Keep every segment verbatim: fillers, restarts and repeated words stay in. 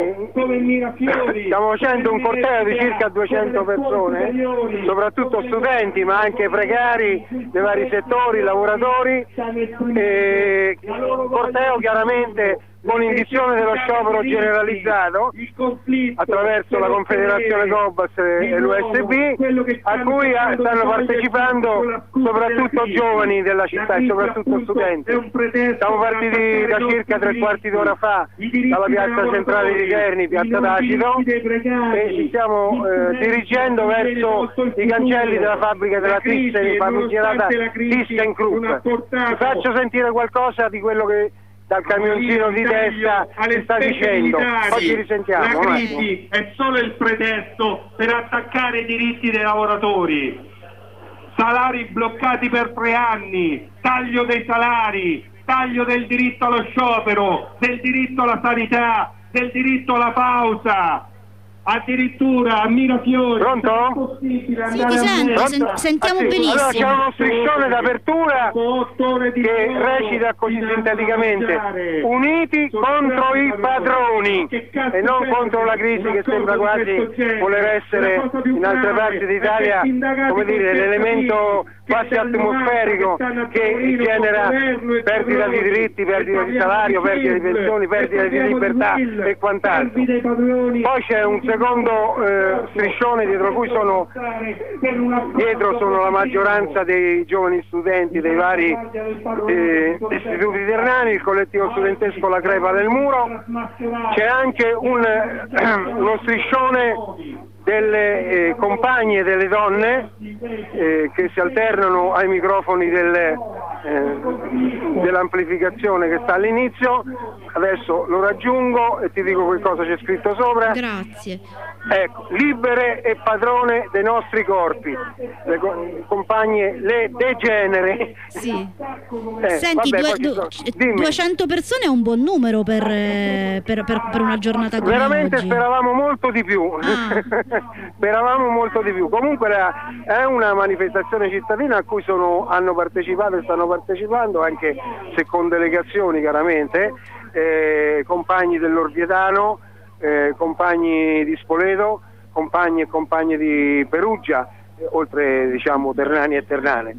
Stiamo facendo un corteo di circa duecento persone, soprattutto studenti ma anche precari dei vari settori, lavoratori, e corteo chiaramente con indizione dello sciopero generalizzato attraverso la Confederazione Cobas e l'U S B, a cui stanno partecipando soprattutto giovani della città e soprattutto studenti. Siamo partiti da circa tre quarti d'ora fa dalla piazza centrale di Terni, piazza Tacito, e ci stiamo eh, dirigendo verso i cancelli della fabbrica della Thyssen, famigerata ThyssenKrupp. Vi faccio sentire qualcosa di quello che dal camioncino di destra si sta dicendo. Oggi risentiamo. La crisi è solo il pretesto per attaccare i diritti dei lavoratori. Salari bloccati per tre anni, taglio dei salari, taglio del diritto allo sciopero, del diritto alla sanità, del diritto alla pausa. Addirittura a Mirafiori. Pronto? Sì, ti sento, sen- sentiamo ah, sì. benissimo. Allora c'è uno striscione d'apertura che recita così sinteticamente: uniti contro i padroni e non contro la crisi, che sembra quasi voler essere in altre parti d'Italia, come dire, l'elemento quasi atmosferico che genera perdita di diritti, perdita di salario, perdita di pensioni, perdita di libertà e quant'altro. Poi c'è un secondo eh, striscione dietro cui sono dietro sono la maggioranza dei giovani studenti dei vari eh, istituti ternani, il collettivo studentesco La Crepa del Muro. C'è anche un, eh, uno striscione delle eh, compagne delle donne eh, che si alternano ai microfoni delle, eh, dell'amplificazione che sta all'inizio. Adesso lo raggiungo e ti dico che cosa c'è scritto sopra. Grazie. Ecco, libere e padrone dei nostri corpi, le co- compagne, le degenere. Sì. Eh, Senti, vabbè, due, du- duecento persone è un buon numero per, eh, per, per, per una giornata come veramente oggi. Speravamo molto di più. Ah. Speravamo molto di più. Comunque la, è una manifestazione cittadina a cui sono, hanno partecipato e stanno partecipando, anche se con delegazioni chiaramente, eh, compagni dell'Orvietano, eh, compagni di Spoleto, compagni e compagne di Perugia, eh, oltre diciamo ternani e ternane.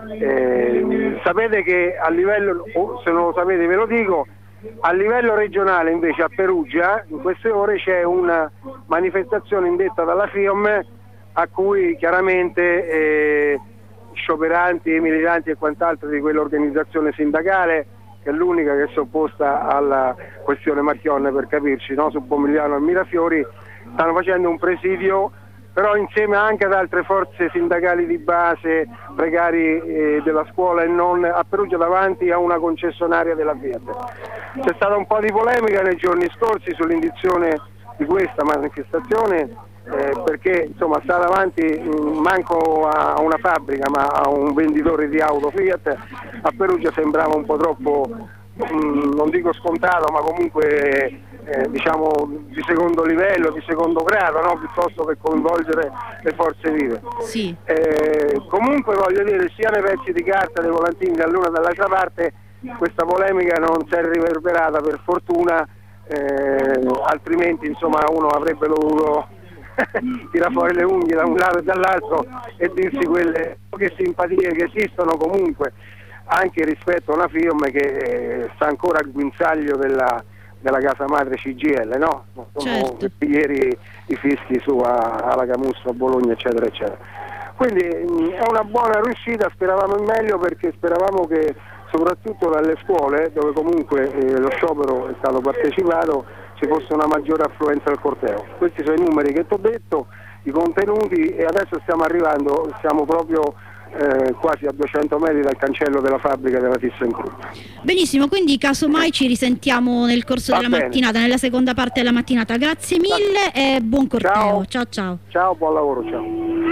Eh, sapete che a livello, oh, se non lo sapete ve lo dico, a livello regionale invece a Perugia in queste ore c'è una manifestazione indetta dalla FIOM a cui chiaramente eh, scioperanti, militanti e quant'altro di quell'organizzazione sindacale, che è l'unica che si è opposta alla questione Marchionne, per capirci, no? Su Pomigliano e Mirafiori, stanno facendo un presidio, però insieme anche ad altre forze sindacali di base, precari eh, della scuola e non, a Perugia davanti a una concessionaria della Fiat. C'è stata un po' di polemica nei giorni scorsi sull'indizione di questa manifestazione, eh, perché insomma sta davanti mh, manco a una fabbrica ma a un venditore di auto Fiat. A Perugia sembrava un po' troppo, mh, non dico scontato, ma comunque eh, diciamo di secondo livello, di secondo grado, no? Piuttosto che coinvolgere le forze vive. Sì. Eh, comunque voglio dire, sia nei pezzi di carta dei volantini dall'una e dall'altra parte questa polemica non si è riverberata, per fortuna, eh, altrimenti insomma uno avrebbe dovuto tirare fuori le unghie da un lato e dall'altro e dirsi quelle poche simpatie che esistono comunque anche rispetto a una FIOM che eh, sta ancora al guinzaglio della, della casa madre C G I L, no? Sono certo. ieri i fischi su a, alla Camusso, a Bologna, eccetera eccetera. Quindi mh, è una buona riuscita, speravamo in meglio, perché speravamo che soprattutto dalle scuole, dove comunque eh, lo sciopero è stato partecipato, ci fosse una maggiore affluenza al corteo. Questi sono i numeri che ti ho detto, i contenuti, e adesso stiamo arrivando, siamo proprio eh, quasi a duecento metri dal cancello della fabbrica della ThyssenKrupp. Benissimo, quindi casomai ci risentiamo nel corso Va della bene. mattinata, nella seconda parte della mattinata. Grazie mille e buon corteo. Ciao Ciao ciao. Ciao, buon lavoro, ciao.